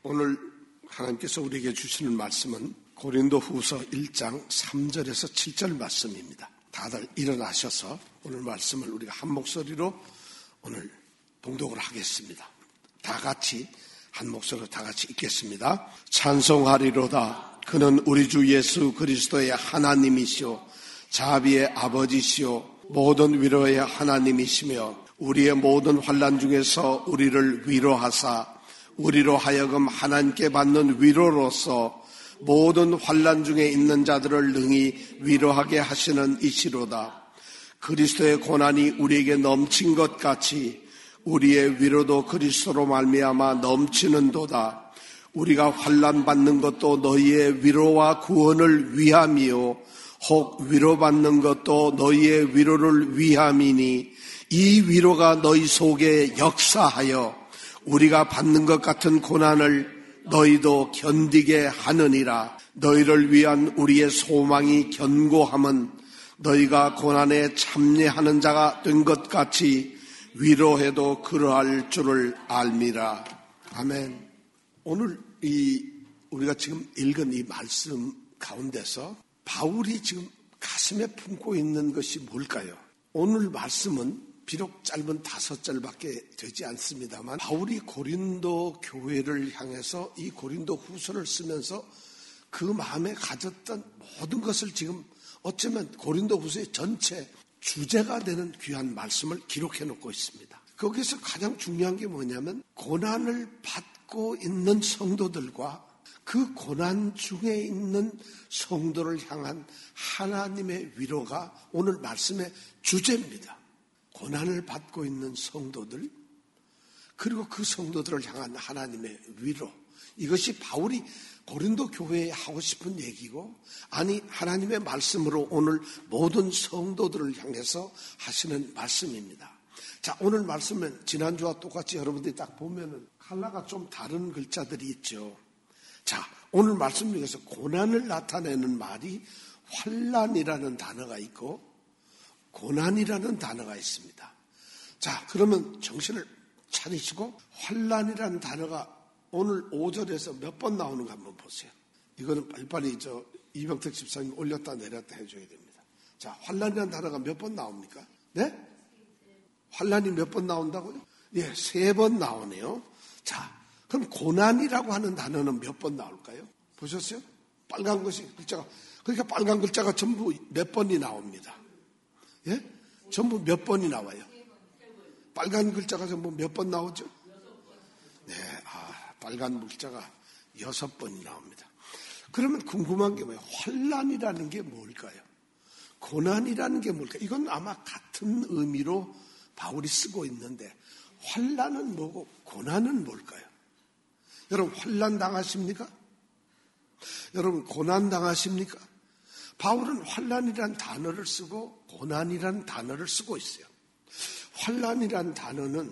오늘 하나님께서 우리에게 주시는 말씀은 고린도후서 1장 3절에서 7절 말씀입니다. 다들 일어나셔서 오늘 말씀을 우리가 한 목소리로 오늘 봉독을 하겠습니다. 다 같이 한 목소리로 다 같이 읽겠습니다. 찬송하리로다. 그는 우리 주 예수 그리스도의 하나님이시오 자비의 아버지시오 모든 위로의 하나님이시며 우리의 모든 환난 중에서 우리를 위로하사 우리로 하여금 하나님께 받는 위로로서 모든 환난 중에 있는 자들을 능히 위로하게 하시는 이시로다. 그리스도의 고난이 우리에게 넘친 것 같이 우리의 위로도 그리스도로 말미암아 넘치는도다. 우리가 환난 받는 것도 너희의 위로와 구원을 위함이요 혹 위로받는 것도 너희의 위로를 위함이니 이 위로가 너희 속에 역사하여 우리가 받는 것 같은 고난을 너희도 견디게 하느니라. 너희를 위한 우리의 소망이 견고함은 너희가 고난에 참여하는 자가 된 것 같이 위로해도 그러할 줄을 알미라. 아멘. 오늘 우리가 지금 읽은 이 말씀 가운데서 바울이 지금 가슴에 품고 있는 것이 뭘까요? 오늘 말씀은 비록 짧은 5절밖에 되지 않습니다만 바울이 고린도 교회를 향해서 이 고린도 후서를 쓰면서 그 마음에 가졌던 모든 것을 지금 어쩌면 고린도 후서의 전체 주제가 되는 귀한 말씀을 기록해 놓고 있습니다. 거기서 가장 중요한 게 뭐냐면 고난을 받고 있는 성도들과 그 고난 중에 있는 성도를 향한 하나님의 위로가 오늘 말씀의 주제입니다. 고난을 받고 있는 성도들 그리고 그 성도들을 향한 하나님의 위로, 이것이 바울이 고린도 교회에 하고 싶은 얘기고 아니 하나님의 말씀으로 오늘 모든 성도들을 향해서 하시는 말씀입니다. 자, 오늘 말씀은 지난주와 똑같이 여러분들이 딱 보면은 컬러가 좀 다른 글자들이 있죠. 자, 오늘 말씀 중에서 고난을 나타내는 말이 환난이라는 단어가 있고 고난이라는 단어가 있습니다. 자, 그러면 정신을 차리시고 환난이라는 단어가 오늘 5절에서 몇 번 나오는가 한번 보세요. 이거는 빨리빨리 이병택 집사님 올렸다 내렸다 해줘야 됩니다. 자, 환난이라는 단어가 몇 번 나옵니까? 네? 환난이 몇 번 나온다고요? 예, 3번 나오네요. 자, 그럼 고난이라고 하는 단어는 몇 번 나올까요? 보셨어요? 빨간 것이 글자가, 그러니까 빨간 글자가 전부 몇 번이 나옵니다. 예? 전부 몇 번이 나와요? 빨간 글자가 전부 몇 번 나오죠? 네, 빨간 글자가 6번이 나옵니다. 그러면 궁금한 게 뭐예요? 환난이라는 게 뭘까요? 고난이라는 게 뭘까요? 이건 아마 같은 의미로 바울이 쓰고 있는데 환난은 뭐고 고난은 뭘까요? 여러분 환난 당하십니까? 여러분 고난 당하십니까? 바울은 환난이라는 단어를 쓰고 고난이라는 단어를 쓰고 있어요. 환난이라는 단어는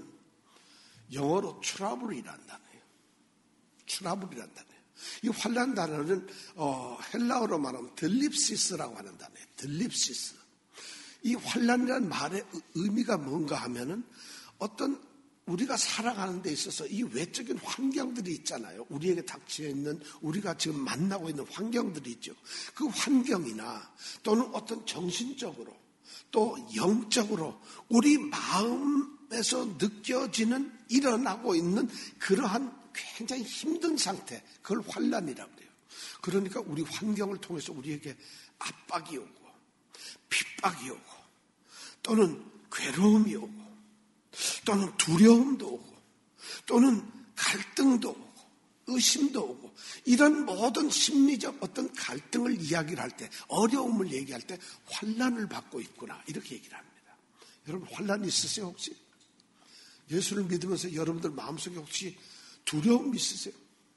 영어로 트러블이라는 단어예요. 트러블이라는 단어예요. 이 환난 단어는 헬라어로 말하면 들립시스라고 하는 단어예요. 들립시스. 이 환난이라는 말의 의미가 뭔가 하면은 어떤 우리가 살아가는 데 있어서 이 외적인 환경들이 있잖아요. 우리에게 닥쳐 있는 우리가 지금 만나고 있는 환경들이 있죠. 그 환경이나 또는 어떤 정신적으로 또 영적으로 우리 마음에서 느껴지는 일어나고 있는 그러한 굉장히 힘든 상태, 그걸 환난이라고 그래요. 그러니까 우리 환경을 통해서 우리에게 압박이 오고 핍박이 오고 또는 괴로움이 오고 또는 두려움도 오고 또는 갈등도 오고 의심도 오고 이런 모든 심리적 어떤 갈등을 이야기를 할 때 어려움을 얘기할 때 환난을 받고 있구나 이렇게 얘기를 합니다. 여러분 환난이 있으세요 혹시? 예수를 믿으면서 여러분들 마음속에 혹시 두려움 있으세요?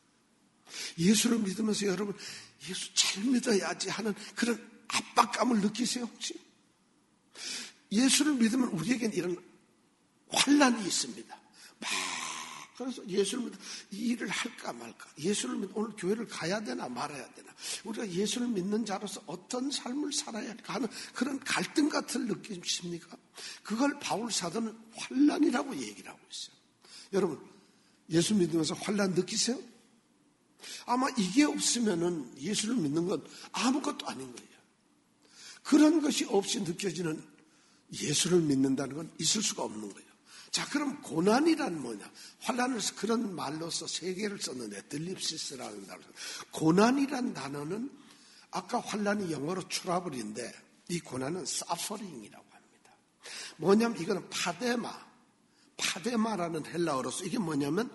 예수를 믿으면서 여러분 예수 잘 믿어야지 하는 그런 압박감을 느끼세요 혹시? 예수를 믿으면 우리에겐 이런 환난이 있습니다. 그래서 예수를 믿어 이 일을 할까 말까, 예수를 믿어 오늘 교회를 가야 되나 말아야 되나, 우리가 예수를 믿는 자로서 어떤 삶을 살아야 할까 하는 그런 갈등 같은 느낌이십니까? 그걸 바울 사도는 환난이라고 얘기를 하고 있어요. 여러분 예수 믿으면서 환난 느끼세요? 아마 이게 없으면은 예수를 믿는 건 아무것도 아닌 거예요. 그런 것이 없이 느껴지는 예수를 믿는다는 건 있을 수가 없는 거예요. 자, 그럼 고난이란 뭐냐? 환난을 그런 말로서 세 개를 썼는데 들립시스라는 단어. 고난이란 단어는 아까 환난이 영어로 트러블인데 이 고난은 suffering이라고 합니다. 뭐냐면 이거는 파데마라는 헬라어로서 이게 뭐냐면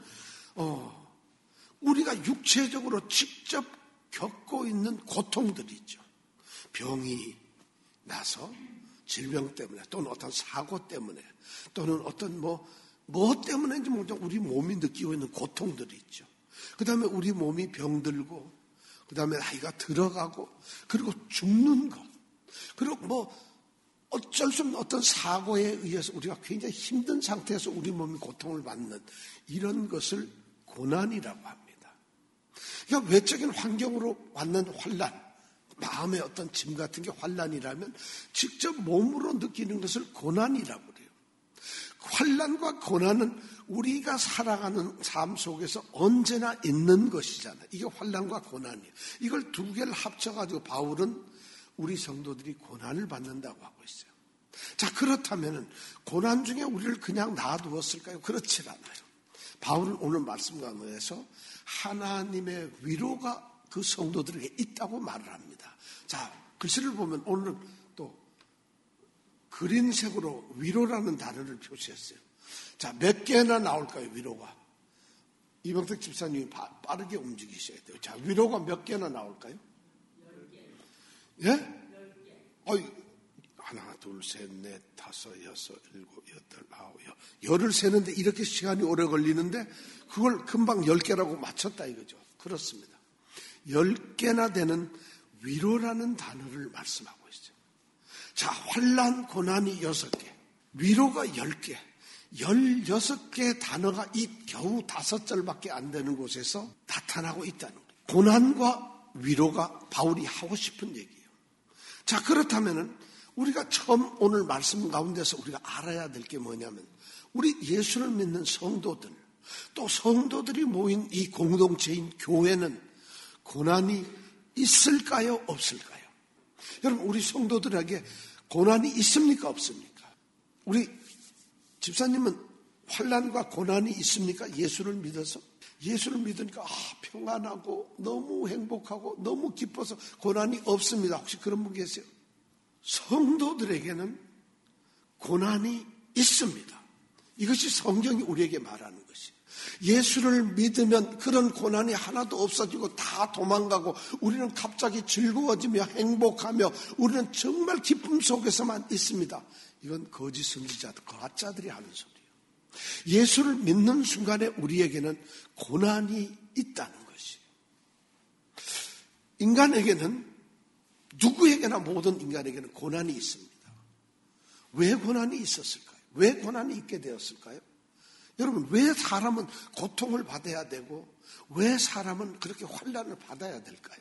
우리가 육체적으로 직접 겪고 있는 고통들이 있죠. 병이 나서 질병 때문에 또는 어떤 사고 때문에 또는 어떤 뭐 때문인지 모르죠. 우리 몸이 느끼고 있는 고통들이 있죠. 그 다음에 우리 몸이 병들고 그 다음에 나이가 들어가고 그리고 죽는 것 그리고 뭐 어쩔 수 없는 어떤 사고에 의해서 우리가 굉장히 힘든 상태에서 우리 몸이 고통을 받는 이런 것을 고난이라고 합니다. 그러니까 외적인 환경으로 왔는 환난, 마음의 어떤 짐 같은 게 환난이라면 직접 몸으로 느끼는 것을 고난이라고 그래요. 환난과 고난은 우리가 살아가는 삶 속에서 언제나 있는 것이잖아요. 이게 환난과 고난이에요. 이걸 두 개를 합쳐가지고 바울은 우리 성도들이 고난을 받는다고 하고 있어요. 자, 그렇다면 고난 중에 우리를 그냥 놔두었을까요? 그렇지 않아요. 바울은 오늘 말씀 가운데서 하나님의 위로가 그 성도들에게 있다고 말을 합니다. 자, 글씨를 보면 오늘은 또 그린색으로 위로라는 단어를 표시했어요. 자, 몇 개나 나올까요, 위로가? 이병택 집사님이 빠르게 움직이셔야 돼요. 자, 위로가 몇 개나 나올까요? 10개. 예? 10개. 하나, 둘, 셋, 넷, 다섯, 여섯, 일곱, 여덟, 아홉, 열을 세는데 이렇게 시간이 오래 걸리는데 그걸 금방 10개라고 맞췄다 이거죠. 그렇습니다. 10개나 되는 위로라는 단어를 말씀하고 있어요. 자, 환난, 고난이 6개, 위로가 10개, 16개의 단어가 이 겨우 5절밖에 안 되는 곳에서 나타나고 있다는 거예요. 고난과 위로가 바울이 하고 싶은 얘기예요. 자, 그렇다면은 우리가 처음 오늘 말씀 가운데서 우리가 알아야 될 게 뭐냐면 우리 예수를 믿는 성도들 또 성도들이 모인 이 공동체인 교회는 고난이 있을까요? 없을까요? 여러분, 우리 성도들에게 고난이 있습니까? 없습니까? 우리 집사님은 환난과 고난이 있습니까? 예수를 믿어서? 예수를 믿으니까 평안하고 너무 행복하고 너무 기뻐서 고난이 없습니다. 혹시 그런 분 계세요? 성도들에게는 고난이 있습니다. 이것이 성경이 우리에게 말하는 것이에요. 예수를 믿으면 그런 고난이 하나도 없어지고 다 도망가고 우리는 갑자기 즐거워지며 행복하며 우리는 정말 기쁨 속에서만 있습니다. 이건 거짓 선지자들, 가짜들이 하는 소리예요. 예수를 믿는 순간에 우리에게는 고난이 있다는 것이에요. 인간에게는 누구에게나 모든 인간에게는 고난이 있습니다. 왜 고난이 있었을까요? 왜 고난이 있게 되었을까요? 여러분, 왜 사람은 고통을 받아야 되고 왜 사람은 그렇게 환난을 받아야 될까요?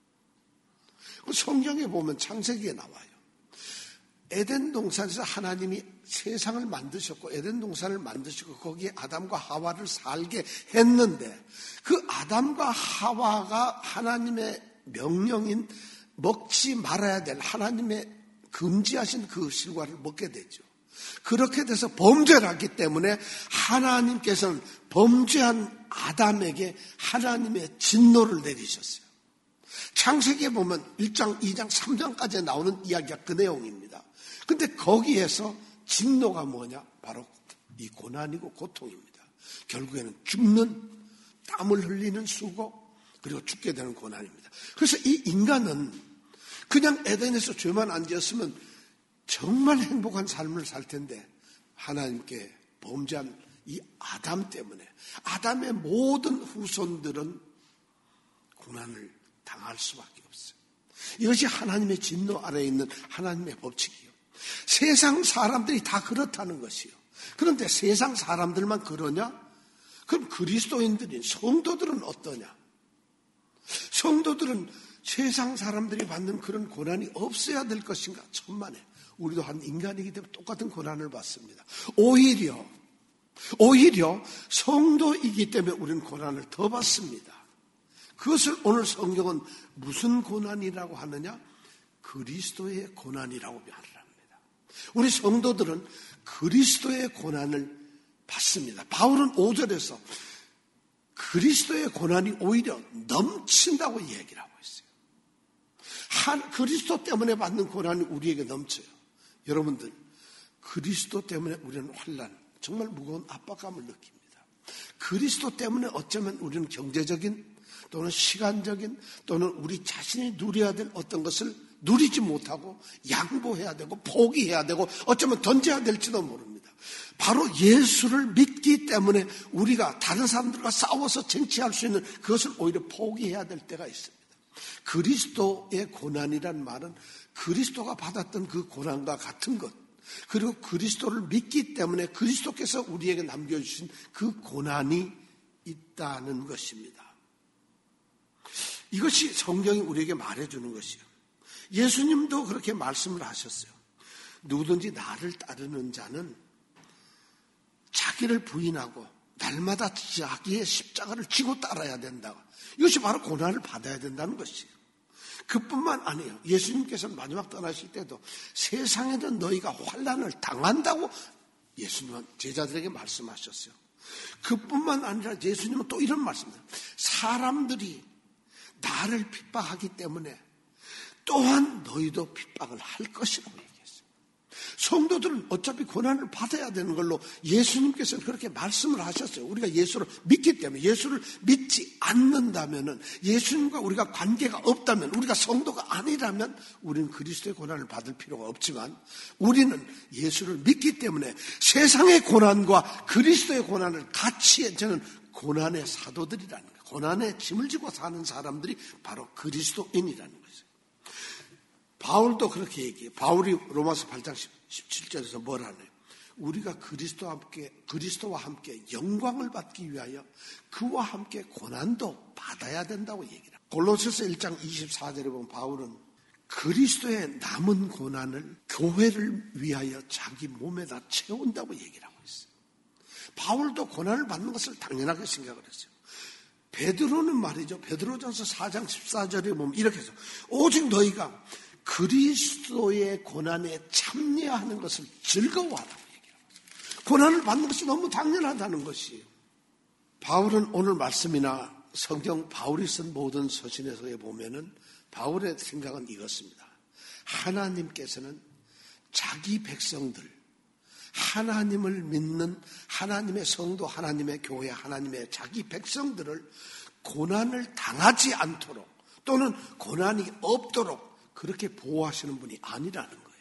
성경에 보면 창세기에 나와요. 에덴 동산에서 하나님이 세상을 만드셨고 에덴 동산을 만드시고 거기에 아담과 하와를 살게 했는데 그 아담과 하와가 하나님의 명령인 먹지 말아야 될 하나님의 금지하신 그 실과를 먹게 되죠. 그렇게 돼서 범죄를 했기 때문에 하나님께서는 범죄한 아담에게 하나님의 진노를 내리셨어요. 창세기에 보면 1장, 2장, 3장까지 나오는 이야기가 그 내용입니다. 근데 거기에서 진노가 뭐냐? 바로 이 고난이고 고통입니다. 결국에는 죽는, 땀을 흘리는 수고, 그리고 죽게 되는 고난입니다. 그래서 이 인간은 그냥 에덴에서 죄만 안 지었으면 정말 행복한 삶을 살 텐데 하나님께 범죄한 이 아담 때문에 아담의 모든 후손들은 고난을 당할 수밖에 없어요. 이것이 하나님의 진노 아래에 있는 하나님의 법칙이에요. 세상 사람들이 다 그렇다는 것이에요. 그런데 세상 사람들만 그러냐? 그럼 그리스도인들인 성도들은 어떠냐? 성도들은 세상 사람들이 받는 그런 고난이 없어야 될 것인가? 천만에. 우리도 한 인간이기 때문에 똑같은 고난을 받습니다. 오히려 성도이기 때문에 우리는 고난을 더 받습니다. 그것을 오늘 성경은 무슨 고난이라고 하느냐? 그리스도의 고난이라고 말을 합니다. 우리 성도들은 그리스도의 고난을 받습니다. 바울은 5절에서 그리스도의 고난이 오히려 넘친다고 얘기를 하고 있어요. 그리스도 때문에 받는 고난이 우리에게 넘쳐요. 여러분들, 그리스도 때문에 우리는 환난, 정말 무거운 압박감을 느낍니다. 그리스도 때문에 어쩌면 우리는 경제적인 또는 시간적인 또는 우리 자신이 누려야 될 어떤 것을 누리지 못하고 양보해야 되고 포기해야 되고 어쩌면 던져야 될지도 모릅니다. 바로 예수를 믿기 때문에 우리가 다른 사람들과 싸워서 쟁취할 수 있는 그것을 오히려 포기해야 될 때가 있습니다. 그리스도의 고난이란 말은 그리스도가 받았던 그 고난과 같은 것, 그리고 그리스도를 믿기 때문에 그리스도께서 우리에게 남겨주신 그 고난이 있다는 것입니다. 이것이 성경이 우리에게 말해주는 것이에요. 예수님도 그렇게 말씀을 하셨어요. 누구든지 나를 따르는 자는 자기를 부인하고 날마다 자기의 십자가를 지고 따라야 된다. 이것이 바로 고난을 받아야 된다는 것이에요. 그뿐만 아니에요. 예수님께서는 마지막 떠나실 때도 세상에는 너희가 환난을 당한다고 예수님은 제자들에게 말씀하셨어요. 그뿐만 아니라 예수님은 또 이런 말씀을 해요. 사람들이 나를 핍박하기 때문에 또한 너희도 핍박을 할 것이라고 얘기했어요. 성도들은 어차피 고난을 받아야 되는 걸로 예수님께서는 그렇게 말씀을 하셨어요. 우리가 예수를 믿기 때문에. 예수를 믿지 않는다면, 예수님과 우리가 관계가 없다면, 우리가 성도가 아니라면 우리는 그리스도의 고난을 받을 필요가 없지만, 우리는 예수를 믿기 때문에 세상의 고난과 그리스도의 고난을 같이, 저는 고난의 사도들이라는 거예요. 고난의 짐을 지고 사는 사람들이 바로 그리스도인이라는 거예요. 바울도 그렇게 얘기해요. 바울이 로마서 8장 17절에서 뭘 하나요? 우리가 그리스도와 함께 영광을 받기 위하여 그와 함께 고난도 받아야 된다고 얘기를 해요. 골로새서 1장 24절에 보면 바울은 그리스도의 남은 고난을 교회를 위하여 자기 몸에다 채운다고 얘기를 하고 있어요. 바울도 고난을 받는 것을 당연하게 생각을 했어요. 베드로는 말이죠. 베드로전서 4장 14절에 보면 이렇게 해서 오직 너희가 그리스도의 고난에 참여하는 것을 즐거워하라고 얘기합니다. 고난을 받는 것이 너무 당연하다는 것이에요. 바울은 오늘 말씀이나 성경 바울이 쓴 모든 서신에서 보면은 바울의 생각은 이것입니다. 하나님께서는 자기 백성들, 하나님을 믿는 하나님의 성도, 하나님의 교회, 하나님의 자기 백성들을 고난을 당하지 않도록 또는 고난이 없도록 그렇게 보호하시는 분이 아니라는 거예요.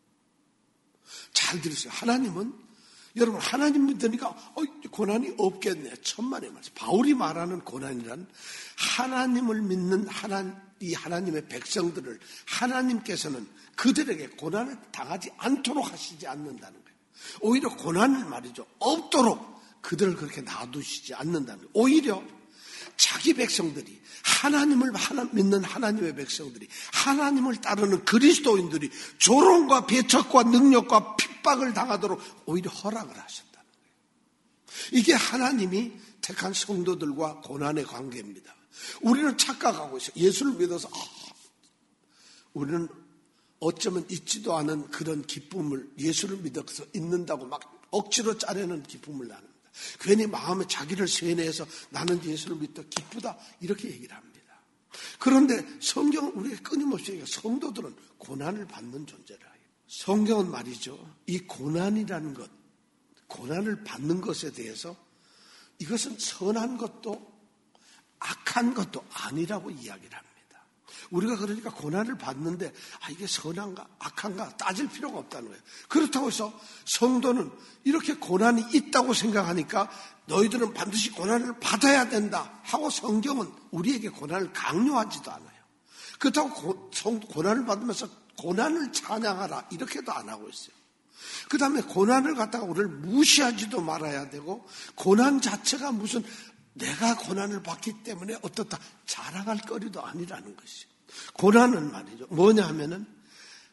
잘 들으세요. 하나님은, 여러분, 하나님 믿으니까 고난이 없겠네. 천만의 말씀. 바울이 말하는 고난이란 하나님을 믿는 이 하나님의 백성들을 하나님께서는 그들에게 고난을 당하지 않도록 하시지 않는다는 거예요. 오히려 고난을 말이죠. 없도록 그들을 그렇게 놔두시지 않는다는 거예요. 오히려 자기 백성들이 하나님을 믿는 하나님의 백성들이 하나님을 따르는 그리스도인들이 조롱과 배척과 능력과 핍박을 당하도록 오히려 허락을 하셨다는 거예요. 이게 하나님이 택한 성도들과 고난의 관계입니다. 우리는 착각하고 있어요. 예수를 믿어서 우리는 어쩌면 있지도 않은 그런 기쁨을 예수를 믿어서 있는다고 막 억지로 짜내는 기쁨을 나눕니다. 괜히 마음에 자기를 세뇌해서 나는 예수를 믿어 기쁘다 이렇게 얘기를 합니다. 그런데 성경은 우리에게 끊임없이 얘기해요. 성도들은 고난을 받는 존재라. 성경은 말이죠. 이 고난이라는 것, 고난을 받는 것에 대해서 이것은 선한 것도 악한 것도 아니라고 이야기를 합니다. 우리가 그러니까 고난을 받는데 이게 선한가 악한가 따질 필요가 없다는 거예요. 그렇다고 해서 성도는 이렇게 고난이 있다고 생각하니까 너희들은 반드시 고난을 받아야 된다 하고 성경은 우리에게 고난을 강요하지도 않아요. 그렇다고 고난을 받으면서 고난을 찬양하라 이렇게도 안 하고 있어요. 그 다음에 고난을 갖다가 우리를 무시하지도 말아야 되고 고난 자체가 무슨 내가 고난을 받기 때문에 어떻다 자랑할 거리도 아니라는 것이죠. 고난은 말이죠. 뭐냐 하면은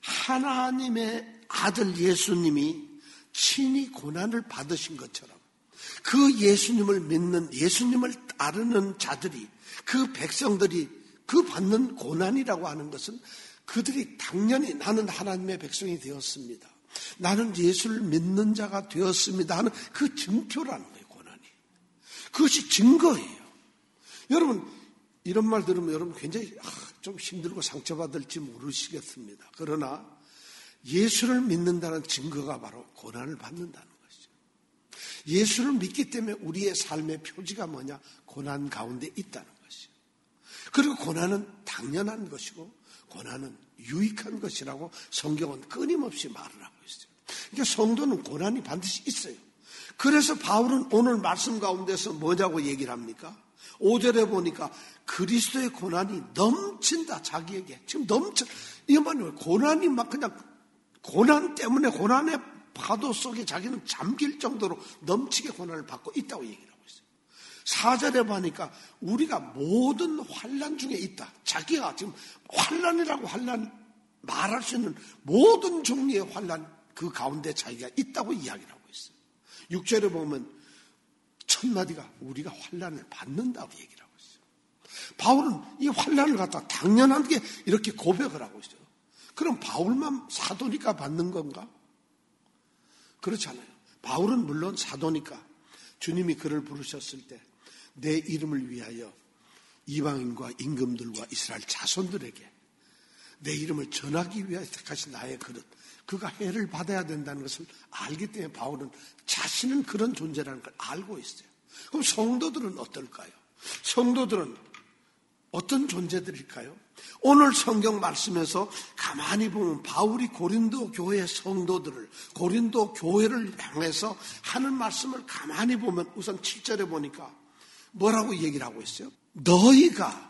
하나님의 아들 예수님이 친히 고난을 받으신 것처럼 그 예수님을 믿는, 예수님을 따르는 자들이, 그 백성들이 그 받는 고난이라고 하는 것은 그들이 당연히 나는 하나님의 백성이 되었습니다, 나는 예수를 믿는 자가 되었습니다 하는 그 증표라는 거예요. 고난이. 그것이 증거예요. 여러분, 이런 말 들으면 여러분 굉장히 좀 힘들고 상처받을지 모르시겠습니다. 그러나 예수를 믿는다는 증거가 바로 고난을 받는다는 것이죠. 예수를 믿기 때문에 우리의 삶의 표지가 뭐냐? 고난 가운데 있다는 것이죠. 그리고 고난은 당연한 것이고 고난은 유익한 것이라고 성경은 끊임없이 말을 하고 있어요. 그러니까 성도는 고난이 반드시 있어요. 그래서 바울은 오늘 말씀 가운데서 뭐냐고 얘기를 합니까? 5절에 보니까 그리스도의 고난이 넘친다, 자기에게. 지금 이 말은 고난이 막 그냥 고난 때문에 고난의 파도 속에 자기는 잠길 정도로 넘치게 고난을 받고 있다고 얘기를 하고 있어요. 4절에 보니까 우리가 모든 환난 중에 있다. 자기가 지금 환난이라고 말할 수 있는 모든 종류의 환난 그 가운데 자기가 있다고 이야기를 하고 있어요. 6절에 보면 첫 마디가 우리가 환난을 받는다고 얘기를 하고 있어요. 바울은 이 환난을 갖다 당연하게 이렇게 고백을 하고 있어요. 그럼 바울만 사도니까 받는 건가? 그렇잖아요. 바울은 물론 사도니까 주님이 그를 부르셨을 때 내 이름을 위하여 이방인과 임금들과 이스라엘 자손들에게 내 이름을 전하기 위하여 택하신 나의 그릇, 그가 해를 받아야 된다는 것을 알기 때문에 바울은 자신은 그런 존재라는 걸 알고 있어요. 그럼 성도들은 어떨까요? 성도들은 어떤 존재들일까요? 오늘 성경 말씀에서 가만히 보면 바울이 고린도 교회 성도들을, 고린도 교회를 향해서 하는 말씀을 가만히 보면 우선 7절에 보니까 뭐라고 얘기를 하고 있어요? 너희가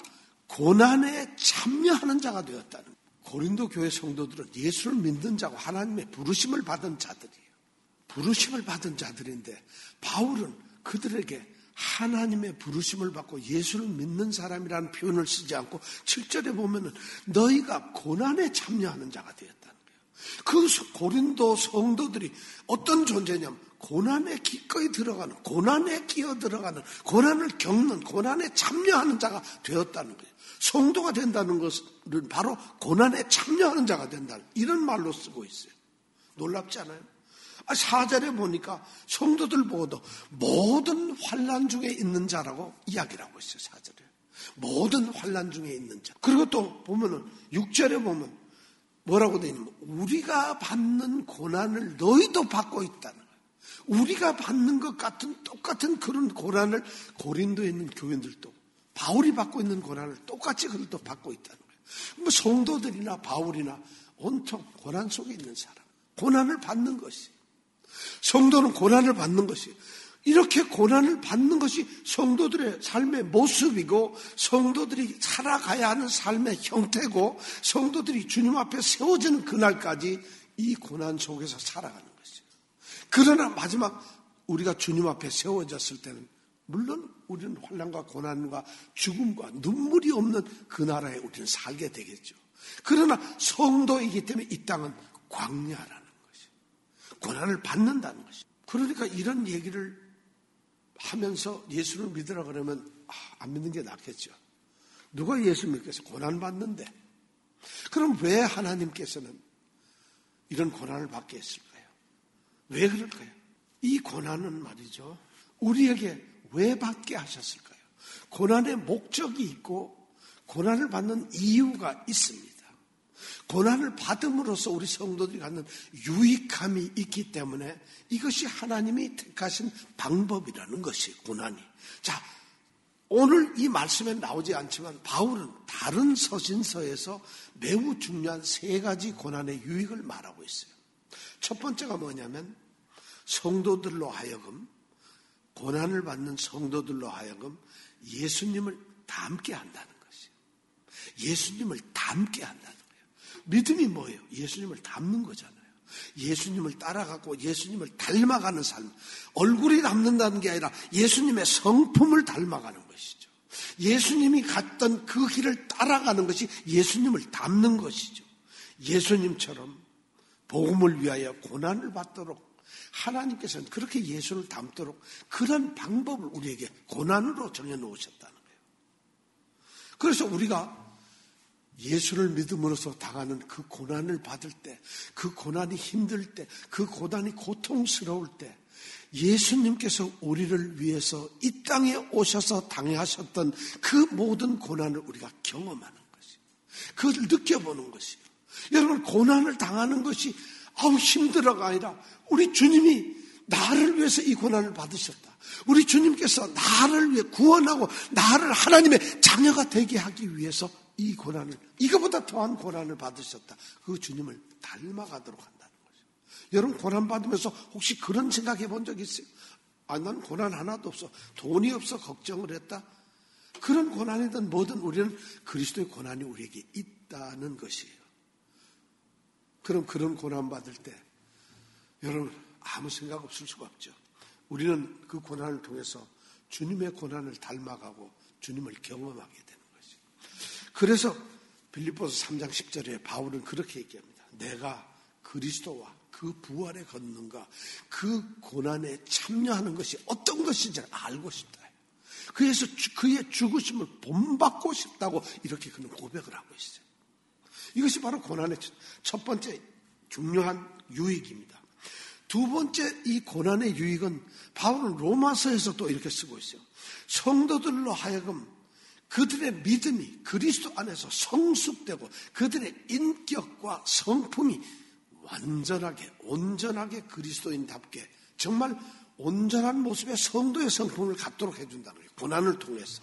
고난에 참여하는 자가 되었다는 거예요. 고린도 교회 성도들은 예수를 믿는 자고 하나님의 부르심을 받은 자들이에요. 부르심을 받은 자들인데 바울은 그들에게 하나님의 부르심을 받고 예수를 믿는 사람이라는 표현을 쓰지 않고 7절에 보면은 너희가 고난에 참여하는 자가 되었다는 거예요. 그 고린도 성도들이 어떤 존재냐면 고난에 기꺼이 들어가는, 고난에 끼어 들어가는, 고난을 겪는, 고난에 참여하는 자가 되었다는 거예요. 성도가 된다는 것은 바로 고난에 참여하는 자가 된다는 이런 말로 쓰고 있어요. 놀랍지 않아요? 4절에 보니까 성도들 보고도 모든 환난 중에 있는 자라고 이야기를 하고 있어요. 4절에. 모든 환난 중에 있는 자. 그리고 또 보면은 6절에 보면 뭐라고 되어 있냐면 우리가 받는 고난을 너희도 받고 있다는 거예요. 우리가 받는 것 같은 똑같은 그런 고난을 고린도에 있는 교인들도 바울이 받고 있는 고난을 똑같이 그들도 받고 있다는 거예요. 뭐 성도들이나 바울이나 온통 고난 속에 있는 사람. 고난을 받는 것이. 성도는 고난을 받는 것이. 이렇게 고난을 받는 것이 성도들의 삶의 모습이고 성도들이 살아가야 하는 삶의 형태고 성도들이 주님 앞에 세워지는 그날까지 이 고난 속에서 살아가는 것이죠. 그러나 마지막 우리가 주님 앞에 세워졌을 때는 물론 우리는 환난과 고난과 죽음과 눈물이 없는 그 나라에 우리는 살게 되겠죠. 그러나 성도이기 때문에 이 땅은 광야라는 것이, 고난을 받는다는 것이. 그러니까 이런 얘기를 하면서 예수를 믿으라 그러면 안 믿는 게 낫겠죠. 누가 예수 믿겠어? 고난 받는데. 그럼 왜 하나님께서는 이런 고난을 받게 했을까요? 왜 그럴까요? 이 고난은 말이죠, 우리에게 왜 받게 하셨을까요? 고난의 목적이 있고 고난을 받는 이유가 있습니다. 고난을 받음으로써 우리 성도들이 갖는 유익함이 있기 때문에 이것이 하나님이 택하신 방법이라는 것이 고난이. 자, 오늘 이 말씀에 나오지 않지만 바울은 다른 서신서에서 매우 중요한 3가지 고난의 유익을 말하고 있어요. 첫 번째가 뭐냐면 성도들로 하여금, 고난을 받는 성도들로 하여금 예수님을 닮게 한다는 것이에요. 예수님을 닮게 한다는 거예요. 믿음이 뭐예요? 예수님을 닮는 거잖아요. 예수님을 따라가고 예수님을 닮아가는 삶. 얼굴이 닮는다는 게 아니라 예수님의 성품을 닮아가는 것이죠. 예수님이 갔던 그 길을 따라가는 것이 예수님을 닮는 것이죠. 예수님처럼 복음을 위하여 고난을 받도록 하나님께서는 그렇게 예수를 닮도록 그런 방법을 우리에게 고난으로 정해놓으셨다는 거예요. 그래서 우리가 예수를 믿음으로써 당하는 그 고난을 받을 때, 그 고난이 힘들 때, 그 고난이 고통스러울 때 예수님께서 우리를 위해서 이 땅에 오셔서 당하셨던 그 모든 고난을 우리가 경험하는 것이에요. 그걸 느껴보는 것이에요. 여러분, 고난을 당하는 것이 힘들어가 아니라 우리 주님이 나를 위해서 이 고난을 받으셨다. 우리 주님께서 나를 위해 구원하고 나를 하나님의 자녀가 되게 하기 위해서 이 고난을, 이거보다 더한 고난을 받으셨다. 그 주님을 닮아가도록 한다는 거죠. 여러분, 고난받으면서 혹시 그런 생각해 본 적 있어요? 난 고난 하나도 없어. 돈이 없어 걱정을 했다. 그런 고난이든 뭐든 우리는 그리스도의 고난이 우리에게 있다는 것이에요. 그럼 그런 고난받을 때 여러분 아무 생각 없을 수가 없죠. 우리는 그 고난을 통해서 주님의 고난을 닮아가고 주님을 경험하게 되는 것이죠. 그래서 빌립보서 3장 10절에 바울은 그렇게 얘기합니다. 내가 그리스도와 그 부활의 권능과 그 고난에 참여하는 것이 어떤 것인지 알고 싶다. 그래서 그의 죽으심을 본받고 싶다고 이렇게 그는 고백을 하고 있어요. 이것이 바로 고난의 첫 번째 중요한 유익입니다. 두 번째 이 고난의 유익은 바울은 로마서에서 또 이렇게 쓰고 있어요. 성도들로 하여금 그들의 믿음이 그리스도 안에서 성숙되고 그들의 인격과 성품이 완전하게 온전하게 그리스도인답게 정말 온전한 모습의 성도의 성품을 갖도록 해준다는 거예요. 고난을 통해서.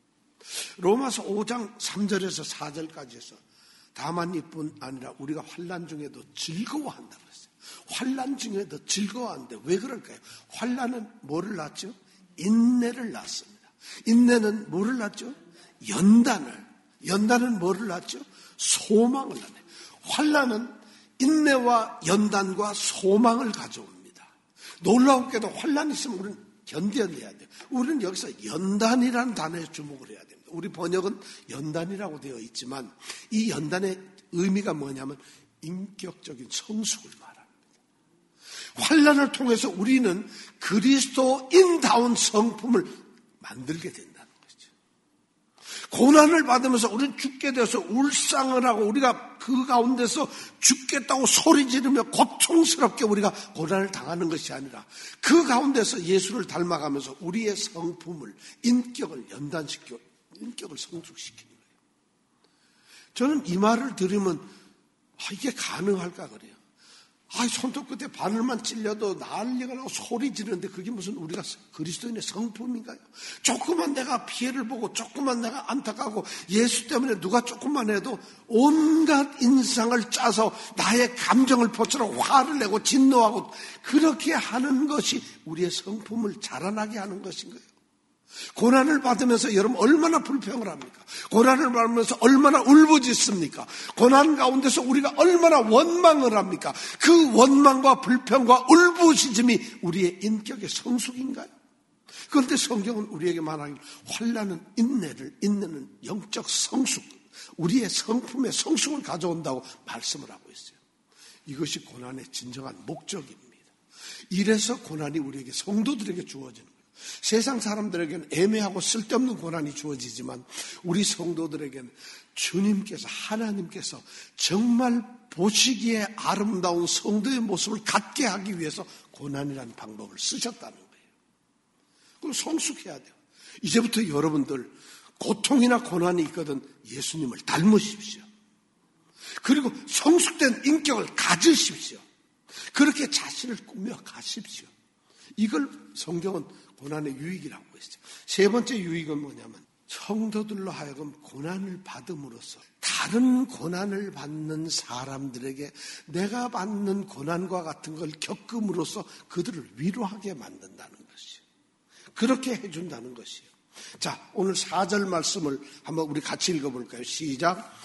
로마서 5장 3절에서 4절까지 해서 다만 이뿐 아니라 우리가 환난 중에도 즐거워한다고 했어요. 환난 중에도 즐거워하는데 왜 그럴까요? 환난은 뭐를 낳죠? 인내를 낳습니다. 인내는 뭐를 낳죠? 연단을. 연단은 뭐를 낳죠? 소망을 낳아요. 환난은 인내와 연단과 소망을 가져옵니다. 놀라웠게도 환난이 있으면 우리는 견뎌내야 돼요. 우리는 여기서 연단이라는 단어에 주목을 해야 됩니다. 우리 번역은 연단이라고 되어 있지만 이 연단의 의미가 뭐냐면 인격적인 성숙을 말합니다. 환난을 통해서 우리는 그리스도인다운 성품을 만들게 된다는 거죠. 고난을 받으면서 우리는 죽게 되어서 울상을 하고 우리가 그 가운데서 죽겠다고 소리 지르며 고통스럽게 우리가 고난을 당하는 것이 아니라 그 가운데서 예수를 닮아가면서 우리의 성품을, 인격을 연단시키고 인격을 성숙시키는 거예요. 저는 이 말을 들으면 이게 가능할까 그래요. 손톱 끝에 바늘만 찔려도 난리가 나고 소리 지르는데 그게 무슨 우리가 그리스도인의 성품인가요? 조금만 내가 피해를 보고 조금만 내가 안타까고 예수 때문에 누가 조금만 해도 온갖 인상을 짜서 나의 감정을 포철로 화를 내고 진노하고 그렇게 하는 것이 우리의 성품을 자라나게 하는 것인가요? 고난을 받으면서 여러분 얼마나 불평을 합니까? 고난을 받으면서 얼마나 울부짖습니까? 고난 가운데서 우리가 얼마나 원망을 합니까? 그 원망과 불평과 울부짖음이 우리의 인격의 성숙인가요? 그런데 성경은 우리에게 말하기를 환난은 인내는 영적 성숙, 우리의 성품의 성숙을 가져온다고 말씀을 하고 있어요. 이것이 고난의 진정한 목적입니다. 이래서 고난이 우리에게 성도들에게 주어지는 거예요. 세상 사람들에게는 애매하고 쓸데없는 고난이 주어지지만 우리 성도들에게는 주님께서 하나님께서 정말 보시기에 아름다운 성도의 모습을 갖게 하기 위해서 고난이라는 방법을 쓰셨다는 거예요. 그럼 성숙해야 돼요. 이제부터 여러분들 고통이나 고난이 있거든 예수님을 닮으십시오. 그리고 성숙된 인격을 가지십시오. 그렇게 자신을 꾸며 가십시오. 이걸 성경은 고난의 유익이라고 했어요. 세 번째 유익은 뭐냐면 성도들로 하여금 고난을 받음으로써 다른 고난을 받는 사람들에게 내가 받는 고난과 같은 걸 겪음으로써 그들을 위로하게 만든다는 것이에요. 그렇게 해준다는 것이에요. 자, 오늘 4절 말씀을 한번 우리 같이 읽어볼까요? 시작.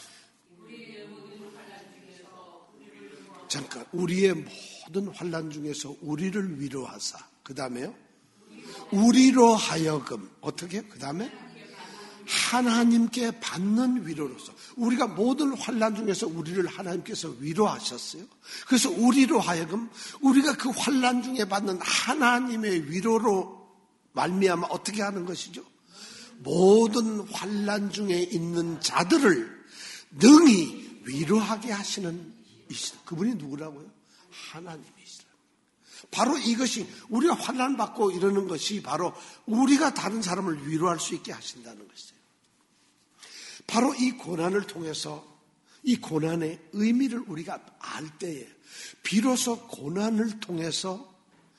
잠깐, 우리의 모든 환난 중에서 우리를 위로하사, 그 다음에요? 우리로 하여금 어떻게? 그 다음에 하나님께 받는 위로로서 우리가 모든 환난 중에서 우리를 하나님께서 위로하셨어요. 그래서 우리로 하여금 우리가 그 환난 중에 받는 하나님의 위로로 말미암아 어떻게 하는 것이죠? 모든 환난 중에 있는 자들을 능히 위로하게 하시는 이시다. 그분이 누구라고요? 하나님이시다. 바로 이것이 우리가 환난 받고 이러는 것이 바로 우리가 다른 사람을 위로할 수 있게 하신다는 것이에요. 바로 이 고난을 통해서 이 고난의 의미를 우리가 알 때에 비로소 고난을 통해서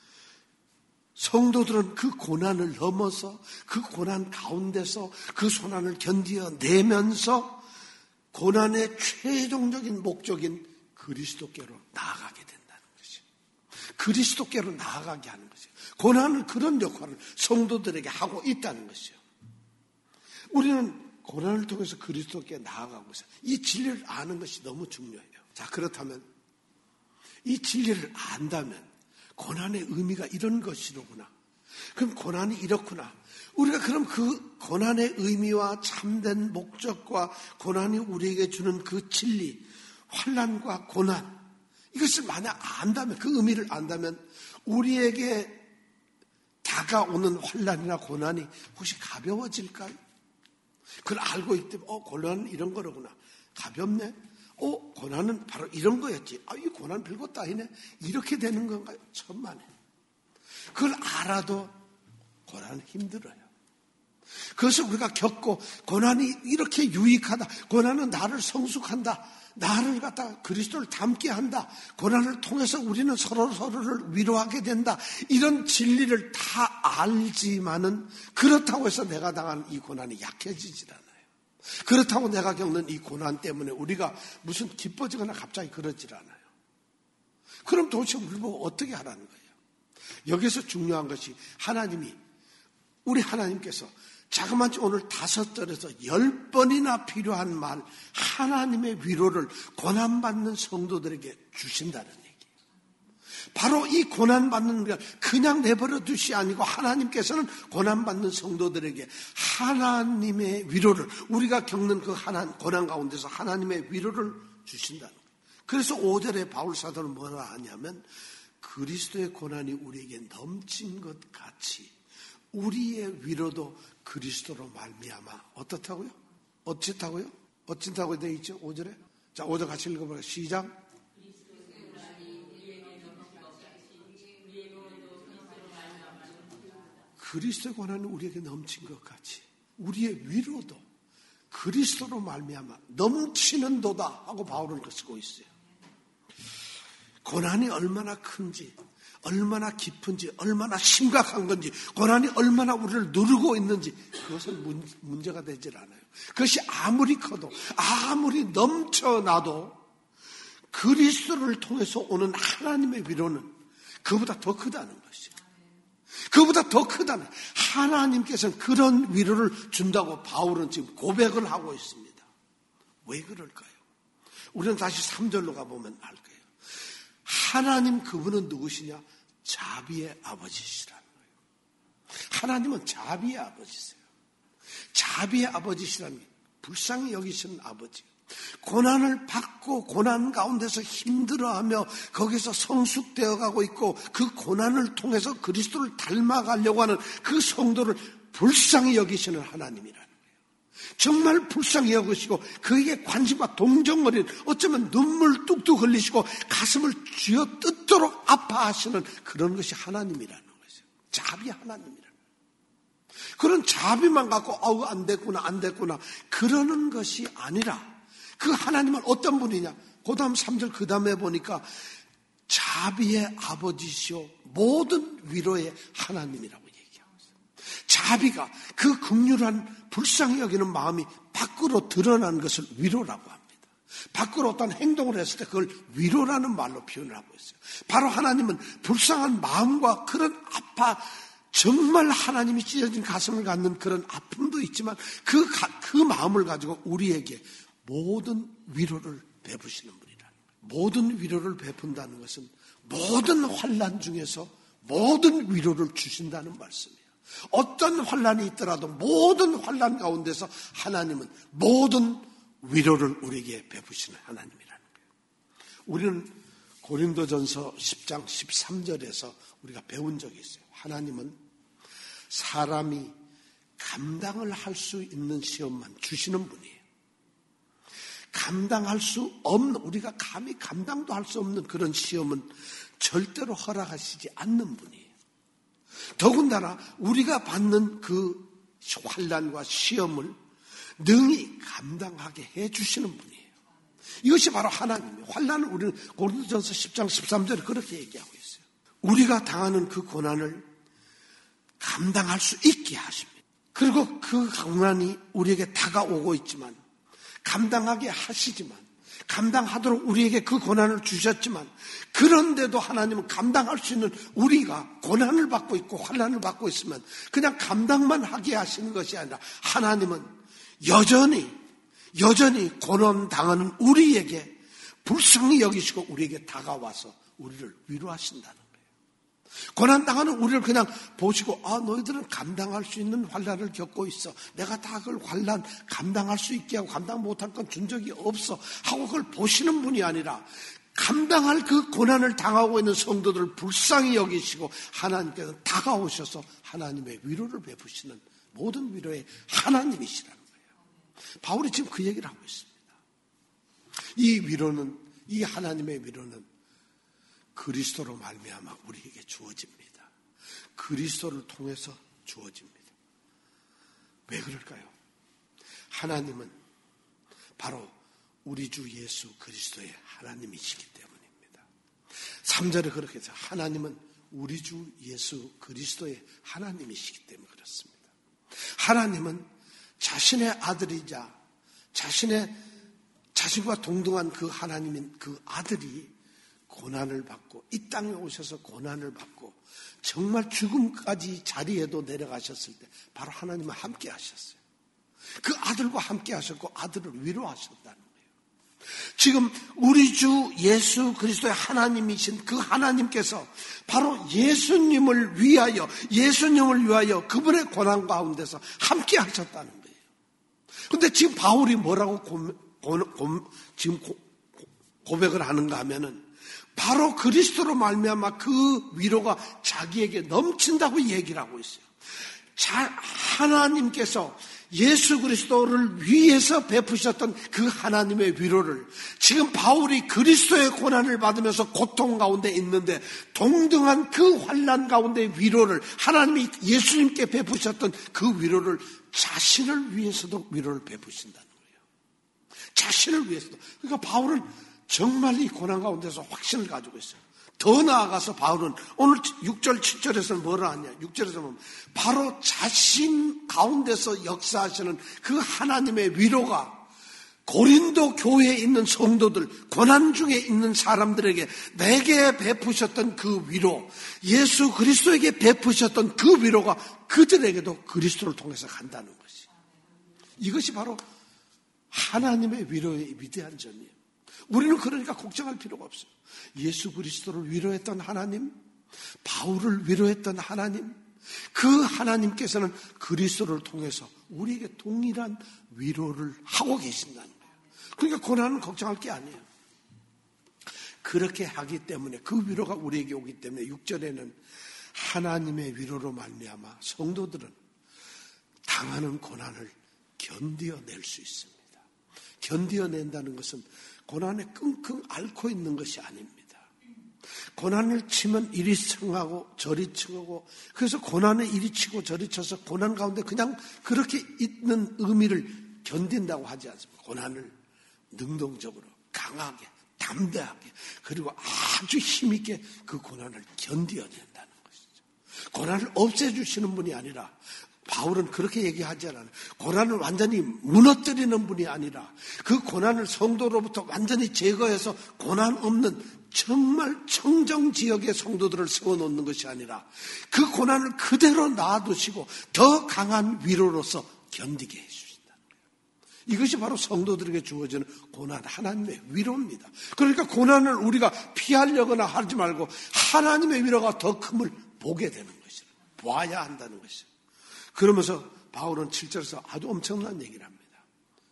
성도들은 그 고난을 넘어서 그 고난 가운데서 그 고난을 견디어내면서 고난의 최종적인 목적인 그리스도께로 나아가게 된다는 것이에요. 그리스도께로 나아가게 하는 것이에요. 고난은 그런 역할을 성도들에게 하고 있다는 것이에요. 우리는 고난을 통해서 그리스도께 나아가고 있어요. 이 진리를 아는 것이 너무 중요해요. 자, 그렇다면 이 진리를 안다면 고난의 의미가 이런 것이로구나. 그럼 고난이 이렇구나. 우리가 그럼 그 고난의 의미와 참된 목적과 고난이 우리에게 주는 그 진리, 환난과 고난, 이것을 만약 안다면, 그 의미를 안다면 우리에게 다가오는 환난이나 고난이 혹시 가벼워질까요? 그걸 알고 있기 때문에 고난은 이런 거로구나. 가볍네. 고난은 바로 이런 거였지. 이 고난 별것도 아니네. 이렇게 되는 건가요? 천만에. 그걸 알아도 고난은 힘들어요. 그것을 우리가 겪고 고난이 이렇게 유익하다. 고난은 나를 성숙한다. 나를 갖다 그리스도를 닮게 한다. 고난을 통해서 우리는 서로를 위로하게 된다. 이런 진리를 다 알지만은 그렇다고 해서 내가 당한 이 고난이 약해지질 않아요. 그렇다고 내가 겪는 이 고난 때문에 우리가 무슨 기뻐지거나 갑자기 그러질 않아요. 그럼 도대체 우리 보고 어떻게 하라는 거예요? 여기서 중요한 것이 우리 하나님께서 자그마치 오늘 5절에서 10번이나 필요한 말, 하나님의 위로를 고난받는 성도들에게 주신다는 얘기예요. 바로 이 고난받는 걸 그냥 내버려 두시 아니고 하나님께서는 고난받는 성도들에게 하나님의 위로를, 우리가 겪는 그 고난 가운데서 하나님의 위로를 주신다는 거예요. 그래서 5절에 바울 사도는 뭐라 하냐면 그리스도의 고난이 우리에게 넘친 것 같이 우리의 위로도 그리스도로 말미암아 어떻다고요? 어찌다고요? 어찌다고 되어 있죠? 5절에. 자, 5절 같이 읽어볼까요? 시작. 그리스도의 고난이 우리에게 넘친 것 같이 우리의 위로도 그리스도로 말미암아 넘치는도다 하고 바울은 그걸 쓰고 있어요. 고난이 얼마나 큰지, 얼마나 깊은지, 얼마나 심각한 건지, 고난이 얼마나 우리를 누르고 있는지 그것은 문제가 되질 않아요. 그것이 아무리 커도, 아무리 넘쳐나도 그리스도를 통해서 오는 하나님의 위로는 그보다 더 크다는 것이죠. 그보다 더 크다는, 하나님께서는 그런 위로를 준다고 바울은 지금 고백을 하고 있습니다. 왜 그럴까요? 우리는 다시 3절로 가보면 알 거예요. 하나님 그분은 누구시냐? 자비의 아버지시라는 거예요. 하나님은 자비의 아버지세요. 자비의 아버지시라는 게 불쌍히 여기시는 아버지. 고난을 받고 고난 가운데서 힘들어하며 거기서 성숙되어 가고 있고 그 고난을 통해서 그리스도를 닮아가려고 하는 그 성도를 불쌍히 여기시는 하나님이라는 거예요. 정말 불쌍히 여기시고 그에게 관심과 동정어린, 어쩌면 눈물 뚝뚝 흘리시고 가슴을 쥐어 뜯도록 아파하시는 그런 것이 하나님이라는 것이죠. 자비 하나님이라는 거예요. 그런 자비만 갖고 안 됐구나 그러는 것이 아니라 그 하나님은 어떤 분이냐? 그 다음 3절 그 다음에 보니까 자비의 아버지시오 모든 위로의 하나님이라고 얘기하고 있어요. 자비가 그 긍휼한 불쌍히 여기는 마음이 밖으로 드러난 것을 위로라고 합니다. 밖으로 어떤 행동을 했을 때 그걸 위로라는 말로 표현을 하고 있어요. 바로 하나님은 불쌍한 마음과 그런 정말 하나님이 찢어진 가슴을 갖는 그런 아픔도 있지만 그 마음을 가지고 우리에게 모든 위로를 베푸시는 분이라는 거예요. 모든 위로를 베푼다는 것은 모든 환난 중에서 모든 위로를 주신다는 말씀이에요. 어떤 환난이 있더라도 모든 환난 가운데서 하나님은 모든 위로를 우리에게 베푸시는 하나님이라는 거예요. 우리는 고린도전서 10장 13절에서 우리가 배운 적이 있어요. 하나님은 사람이 감당을 할 수 있는 시험만 주시는 분이에요. 감당할 수 없는, 우리가 감히 감당도 할 수 없는 그런 시험은 절대로 허락하시지 않는 분이에요. 더군다나 우리가 받는 그 환난과 시험을 능히 감당하게 해주시는 분이에요. 이것이 바로 하나님이에요. 환난을 우리는 고린도전서 10장 13절에 그렇게 얘기하고 있어요. 우리가 당하는 그 고난을 감당할 수 있게 하십니다. 그리고 그 고난이 우리에게 다가오고 있지만, 감당하게 하시지만, 감당하도록 우리에게 그 고난을 주셨지만, 그런데도 하나님은 감당할 수 있는 우리가 고난을 받고 있고 환난을 받고 있으면 그냥 감당만 하게 하시는 것이 아니라 하나님은 여전히 고난 당하는 우리에게 불쌍히 여기시고 우리에게 다가와서 우리를 위로하신다는 거예요. 고난 당하는 우리를 그냥 보시고, 너희들은 감당할 수 있는 환난을 겪고 있어. 내가 다 그걸 환난 감당할 수 있게 하고 감당 못할 건 준 적이 없어 하고 그걸 보시는 분이 아니라, 감당할 그 고난을 당하고 있는 성도들을 불쌍히 여기시고 하나님께서 다가오셔서 하나님의 위로를 베푸시는 모든 위로의 하나님이시라는 거예요. 바울이 지금 그 얘기를 하고 있습니다. 이 위로는, 이 하나님의 위로는 그리스도로 말미암아 우리에게 주어집니다. 그리스도를 통해서 주어집니다. 왜 그럴까요? 하나님은 바로 우리 주 예수 그리스도의 하나님이시기 때문입니다. 3절에 그렇게 해서 하나님은 우리 주 예수 그리스도의 하나님이시기 때문에 그렇습니다. 하나님은 자신의 아들이자 자신과 동등한 그 하나님인 그 아들이 고난을 받고 이 땅에 오셔서 고난을 받고 정말 죽음까지 자리에도 내려가셨을 때 바로 하나님은 함께 하셨어요. 그 아들과 함께 하셨고 아들을 위로하셨다는 거예요. 지금 우리 주 예수 그리스도의 하나님이신 그 하나님께서 바로 예수님을 위하여 그분의 고난 가운데서 함께 하셨다는 거예요. 그런데 지금 바울이 뭐라고 지금 고백을 하는가 하면은 바로 그리스도로 말미암아 그 위로가 자기에게 넘친다고 얘기를 하고 있어요. 하나님께서 예수 그리스도를 위해서 베푸셨던 그 하나님의 위로를 지금 바울이 그리스도의 고난을 받으면서 고통 가운데 있는데 동등한 그 환난 가운데 위로를 하나님이 예수님께 베푸셨던 그 위로를 자신을 위해서도 위로를 베푸신다는 거예요. 자신을 위해서도. 그러니까 바울은 정말 이 고난 가운데서 확신을 가지고 있어요. 더 나아가서 바울은 오늘 6절, 7절에서는 뭐라 하냐. 6절에서 보면 바로 자신 가운데서 역사하시는 그 하나님의 위로가 고린도 교회에 있는 성도들, 고난 중에 있는 사람들에게 내게 베푸셨던 그 위로, 예수 그리스도에게 베푸셨던 그 위로가 그들에게도 그리스도를 통해서 간다는 것이. 이것이 바로 하나님의 위로의 위대한 점이에요. 우리는 그러니까 걱정할 필요가 없어요. 예수 그리스도를 위로했던 하나님, 바울을 위로했던 하나님, 그 하나님께서는 그리스도를 통해서 우리에게 동일한 위로를 하고 계신다는 거예요. 그러니까 고난은 걱정할 게 아니에요. 그렇게 하기 때문에 그 위로가 우리에게 오기 때문에 6절에는 하나님의 위로로 말미암아 성도들은 당하는 고난을 견뎌낼 수 있습니다. 견뎌낸다는 것은 고난에 끙끙 앓고 있는 것이 아닙니다. 고난을 치면 이리 청하고 저리 청하고 그래서 고난에 이리 치고 저리 쳐서 고난 가운데 그냥 그렇게 있는 의미를 견딘다고 하지 않습니다. 고난을 능동적으로 강하게 담대하게 그리고 아주 힘있게 그 고난을 견뎌낸다는 것이죠. 고난을 없애주시는 분이 아니라 바울은 그렇게 얘기하지 않아요. 고난을 완전히 무너뜨리는 분이 아니라 그 고난을 성도로부터 완전히 제거해서 고난 없는 정말 청정지역의 성도들을 세워놓는 것이 아니라 그 고난을 그대로 놔두시고 더 강한 위로로서 견디게 해주신다는 거예요. 이것이 바로 성도들에게 주어지는 고난, 하나님의 위로입니다. 그러니까 고난을 우리가 피하려거나 하지 말고 하나님의 위로가 더 큼을 보게 되는 것이라 봐야 한다는 것이죠. 그러면서 바울은 7절에서 아주 엄청난 얘기를 합니다.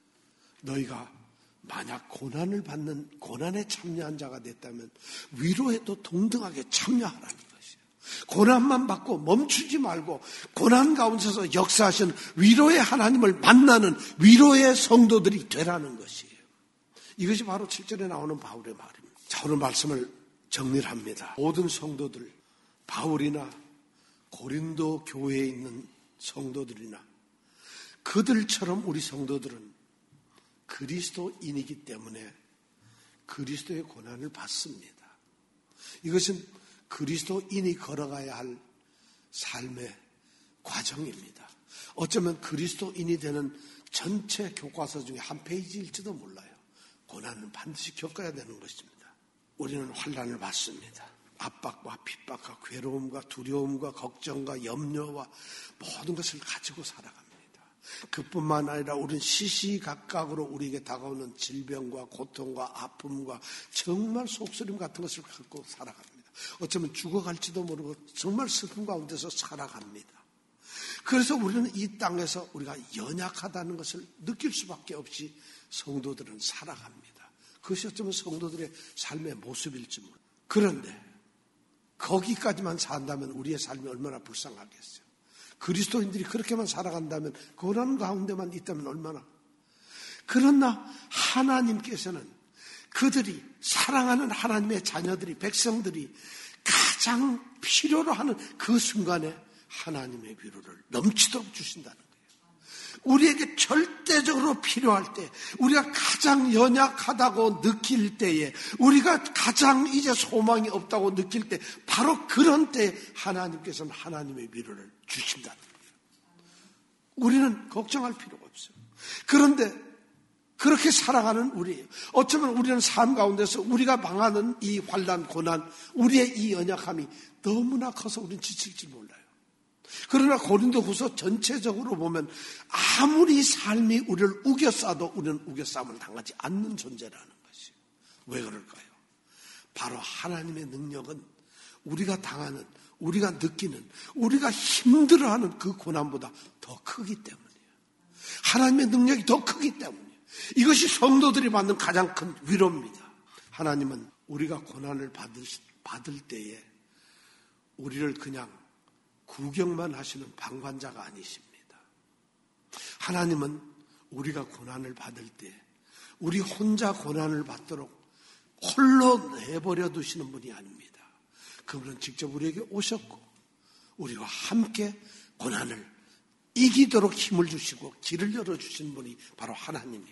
너희가 만약 고난을 받는 고난에 참여한 자가 됐다면 위로에도 동등하게 참여하라는 것이에요. 고난만 받고 멈추지 말고 고난 가운데서 역사하시는 위로의 하나님을 만나는 위로의 성도들이 되라는 것이에요. 이것이 바로 7절에 나오는 바울의 말입니다. 자, 오늘 말씀을 정리를 합니다. 모든 성도들, 바울이나 고린도 교회에 있는 성도들이나 그들처럼 우리 성도들은 그리스도인이기 때문에 그리스도의 고난을 받습니다. 이것은 그리스도인이 걸어가야 할 삶의 과정입니다. 어쩌면 그리스도인이 되는 전체 교과서 중에 한 페이지일지도 몰라요. 고난은 반드시 겪어야 되는 것입니다. 우리는 환난을 받습니다. 압박과 핍박과 괴로움과 두려움과 걱정과 염려와 모든 것을 가지고 살아갑니다. 그뿐만 아니라 우리는 시시각각으로 우리에게 다가오는 질병과 고통과 아픔과 정말 속쓰림 같은 것을 갖고 살아갑니다. 어쩌면 죽어갈지도 모르고 정말 슬픔 가운데서 살아갑니다. 그래서 우리는 이 땅에서 우리가 연약하다는 것을 느낄 수밖에 없이 성도들은 살아갑니다. 그것이 어쩌면 성도들의 삶의 모습일지 모릅니다. 그런데 거기까지만 산다면 우리의 삶이 얼마나 불쌍하겠어요. 그리스도인들이 그렇게만 살아간다면 고난 가운데만 있다면 얼마나. 그러나 하나님께서는 그들이 사랑하는 하나님의 자녀들이 백성들이 가장 필요로 하는 그 순간에 하나님의 위로를 넘치도록 주신다는 거예요. 우리에게 절대적으로 필요할 때, 우리가 가장 연약하다고 느낄 때에, 우리가 가장 이제 소망이 없다고 느낄 때, 바로 그런 때에 하나님께서는 하나님의 위로를 주신다는 거예요. 우리는 걱정할 필요가 없어요. 그런데 그렇게 살아가는 우리예요. 어쩌면 우리는 삶 가운데서 우리가 당하는 이 환난, 고난, 우리의 이 연약함이 너무나 커서 우리는 지칠지 몰라요. 그러나 고린도후서 전체적으로 보면 아무리 삶이 우리를 우겨싸도 우리는 우겨싸움을 당하지 않는 존재라는 것이에요. 왜 그럴까요? 바로 하나님의 능력은 우리가 당하는, 우리가 느끼는, 우리가 힘들어하는 그 고난보다 더 크기 때문이에요. 하나님의 능력이 더 크기 때문이에요. 이것이 성도들이 받는 가장 큰 위로입니다. 하나님은 우리가 고난을 받을 때에 우리를 그냥 구경만 하시는 방관자가 아니십니다. 하나님은 우리가 고난을 받을 때 우리 혼자 고난을 받도록 홀로 내버려 두시는 분이 아닙니다. 그분은 직접 우리에게 오셨고 우리와 함께 고난을 이기도록 힘을 주시고 길을 열어주시는 분이 바로 하나님입니다.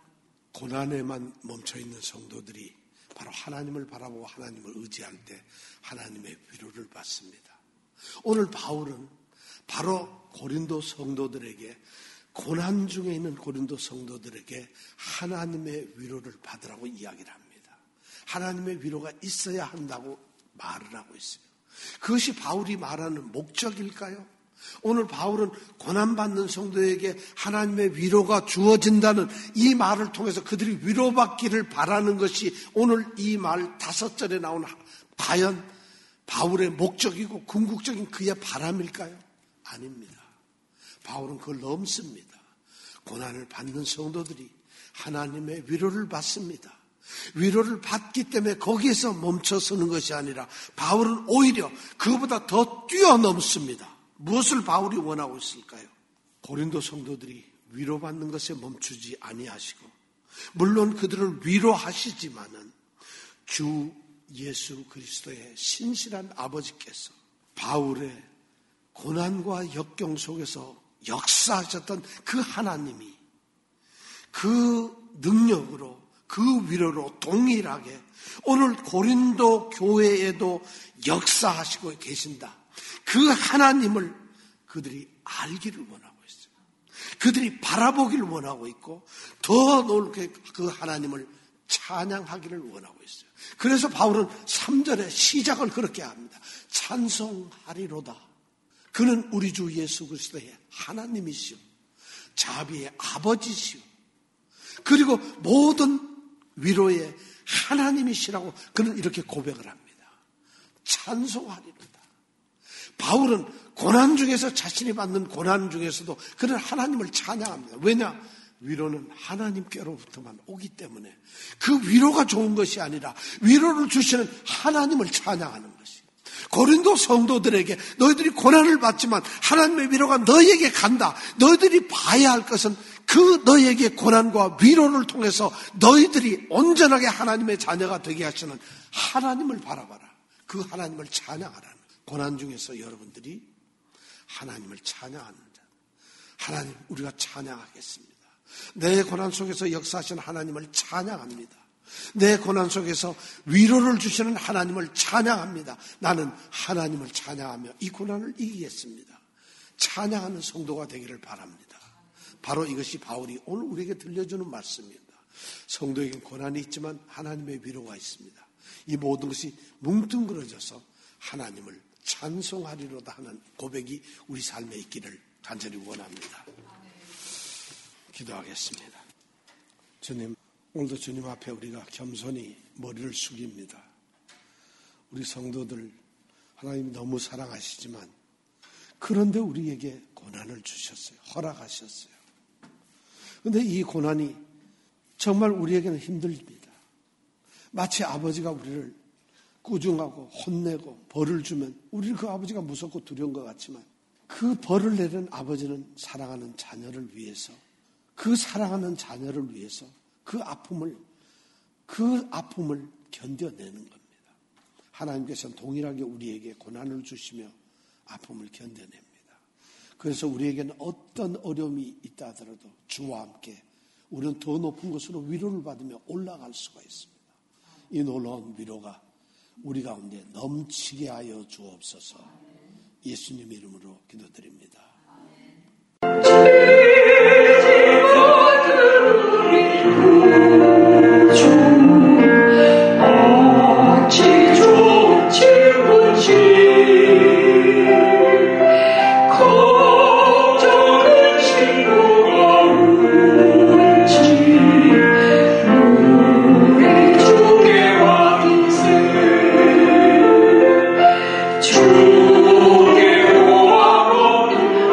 고난에만 멈춰있는 성도들이 바로 하나님을 바라보고 하나님을 의지할 때 하나님의 위로를 받습니다. 오늘 바울은 바로 고린도 성도들에게, 고난 중에 있는 고린도 성도들에게 하나님의 위로를 받으라고 이야기를 합니다. 하나님의 위로가 있어야 한다고 말을 하고 있어요. 그것이 바울이 말하는 목적일까요? 오늘 바울은 고난받는 성도에게 하나님의 위로가 주어진다는 이 말을 통해서 그들이 위로받기를 바라는 것이 오늘 이 말 5절에 나온 과연 바울의 목적이고 궁극적인 그의 바람일까요? 아닙니다. 바울은 그걸 넘습니다. 고난을 받는 성도들이 하나님의 위로를 받습니다. 위로를 받기 때문에 거기에서 멈춰서는 것이 아니라 바울은 오히려 그보다 더 뛰어넘습니다. 무엇을 바울이 원하고 있을까요? 고린도 성도들이 위로받는 것에 멈추지 아니하시고 물론 그들을 위로하시지만은 주 예수 그리스도의 신실한 아버지께서 바울의 고난과 역경 속에서 역사하셨던 그 하나님이 그 능력으로 그 위로로 동일하게 오늘 고린도 교회에도 역사하시고 계신다. 그 하나님을 그들이 알기를 원하고 있어요. 그들이 바라보기를 원하고 있고 더 놀게 그 하나님을 찬양하기를 원하고 있어요. 그래서 바울은 3절에 시작을 그렇게 합니다. 찬송하리로다. 그는 우리 주 예수 그리스도의 하나님이시오. 자비의 아버지시오. 그리고 모든 위로의 하나님이시라고 그는 이렇게 고백을 합니다. 찬송하리로다. 바울은 고난 중에서 자신이 받는 고난 중에서도 그는 하나님을 찬양합니다. 왜냐? 위로는 하나님께로부터만 오기 때문에 그 위로가 좋은 것이 아니라 위로를 주시는 하나님을 찬양하는 것이. 고린도 성도들에게 너희들이 고난을 받지만 하나님의 위로가 너희에게 간다. 너희들이 봐야 할 것은 그 너희에게 고난과 위로를 통해서 너희들이 온전하게 하나님의 자녀가 되게 하시는 하나님을 바라봐라. 그 하나님을 찬양하라는. 고난 중에서 여러분들이 하나님을 찬양하는 자. 하나님, 우리가 찬양하겠습니다. 내 고난 속에서 역사하시는 하나님을 찬양합니다. 내 고난 속에서 위로를 주시는 하나님을 찬양합니다. 나는 하나님을 찬양하며 이 고난을 이기겠습니다. 찬양하는 성도가 되기를 바랍니다. 바로 이것이 바울이 오늘 우리에게 들려주는 말씀입니다. 성도에겐 고난이 있지만 하나님의 위로가 있습니다. 이 모든 것이 뭉뚱그려져서 하나님을 찬송하리로다 하는 고백이 우리 삶에 있기를 간절히 원합니다. 기도하겠습니다. 주님, 오늘도 주님 앞에 우리가 겸손히 머리를 숙입니다. 우리 성도들 하나님이 너무 사랑하시지만 그런데 우리에게 고난을 주셨어요. 허락하셨어요. 그런데 이 고난이 정말 우리에게는 힘듭니다. 마치 아버지가 우리를 꾸중하고 혼내고 벌을 주면 우리는 그 아버지가 무섭고 두려운 것 같지만 그 벌을 내리는 아버지는 사랑하는 자녀를 위해서, 그 사랑하는 자녀를 위해서 그 아픔을 견뎌내는 겁니다. 하나님께서는 동일하게 우리에게 고난을 주시며 아픔을 견뎌냅니다. 그래서 우리에게는 어떤 어려움이 있다 하더라도 주와 함께 우리는 더 높은 곳으로 위로를 받으며 올라갈 수가 있습니다. 이 놀라운 위로가 우리 가운데 넘치게 하여 주옵소서. 예수님 이름으로 기도드립니다. 주께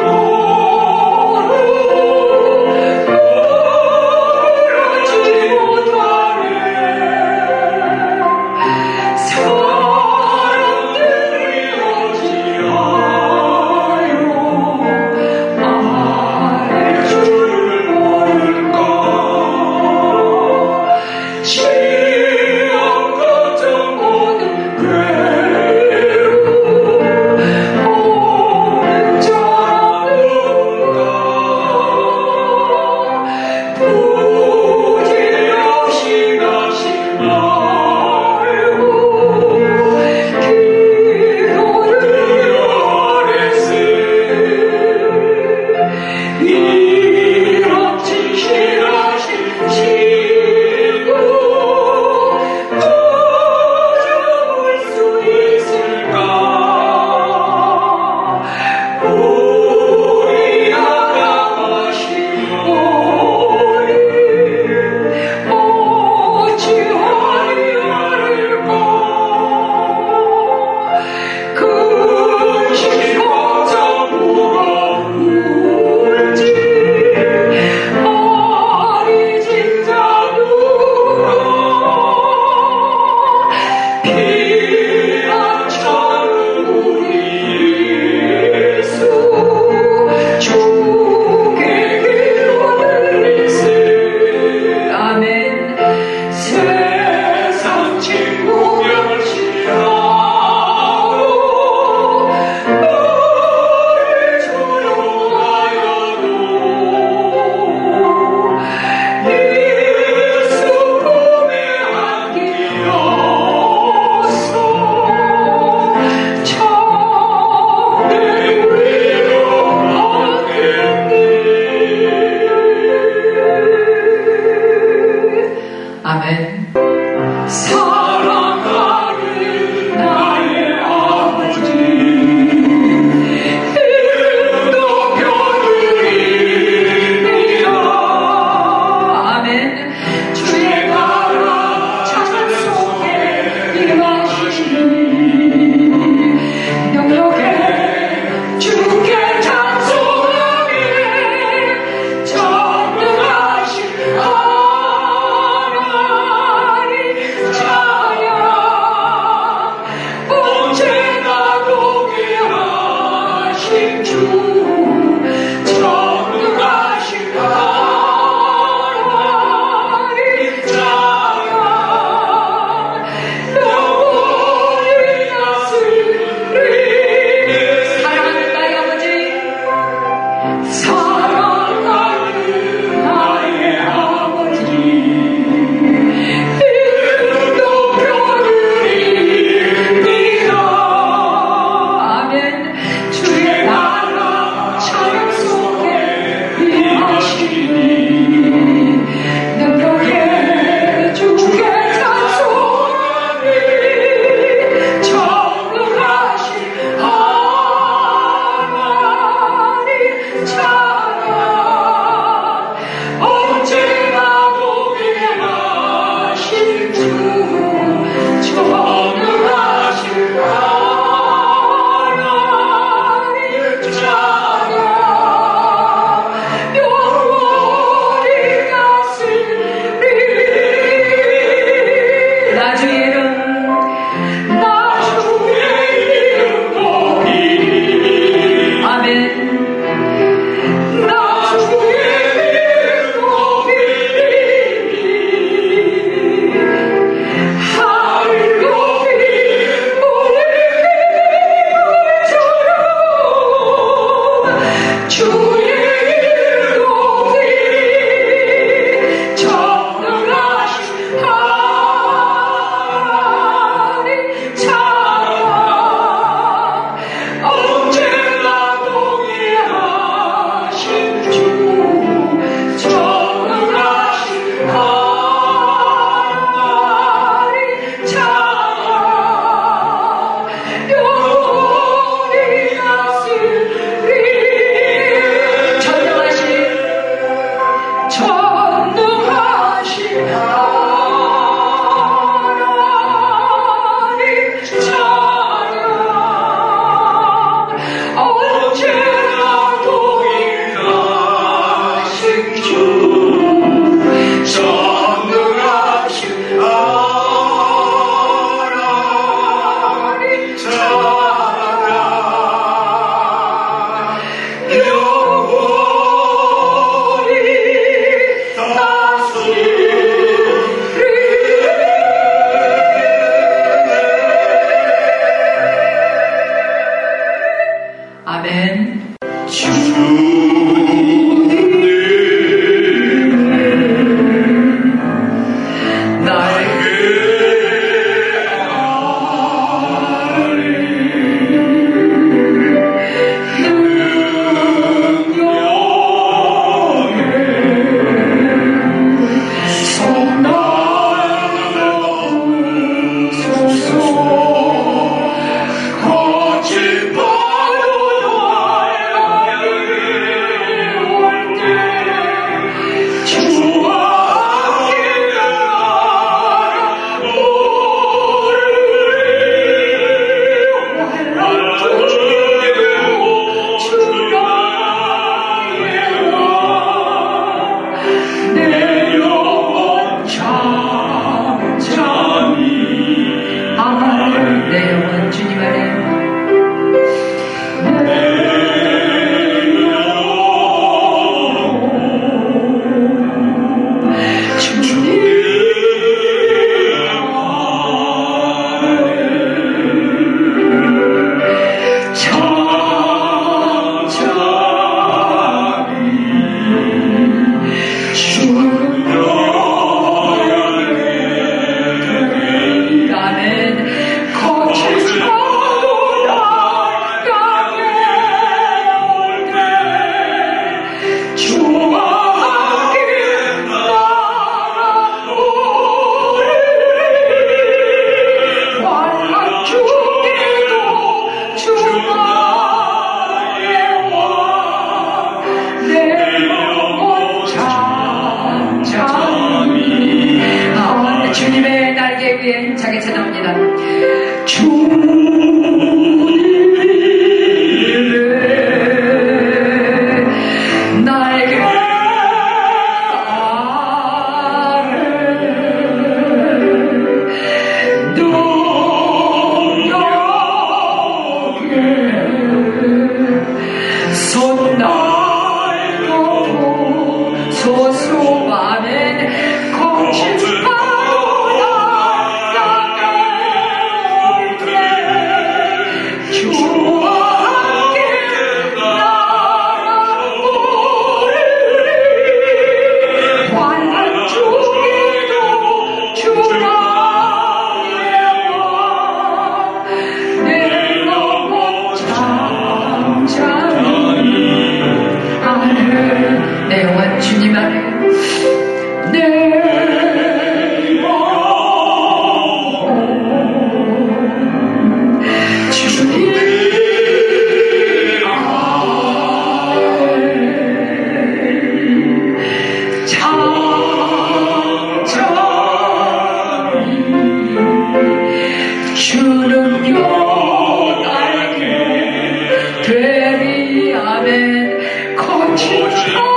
주님